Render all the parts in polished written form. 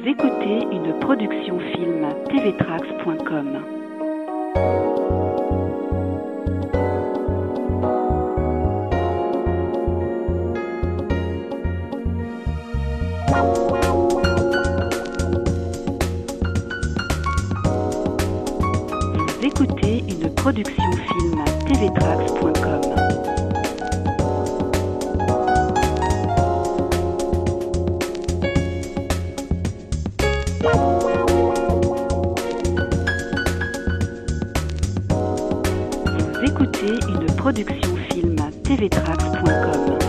écoutez une production film tvtrax.com. Vous écoutez une production film tvtrax.com. Vous écoutez une production film tvtrax.com.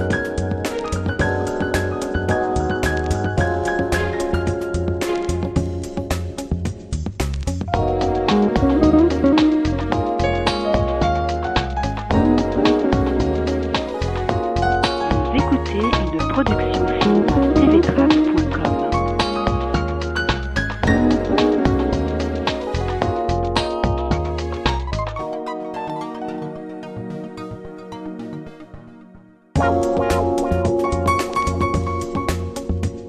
Vous écoutez une production film tvtrax.com.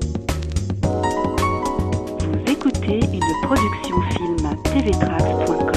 Vous écoutez une production film tvtrax.com.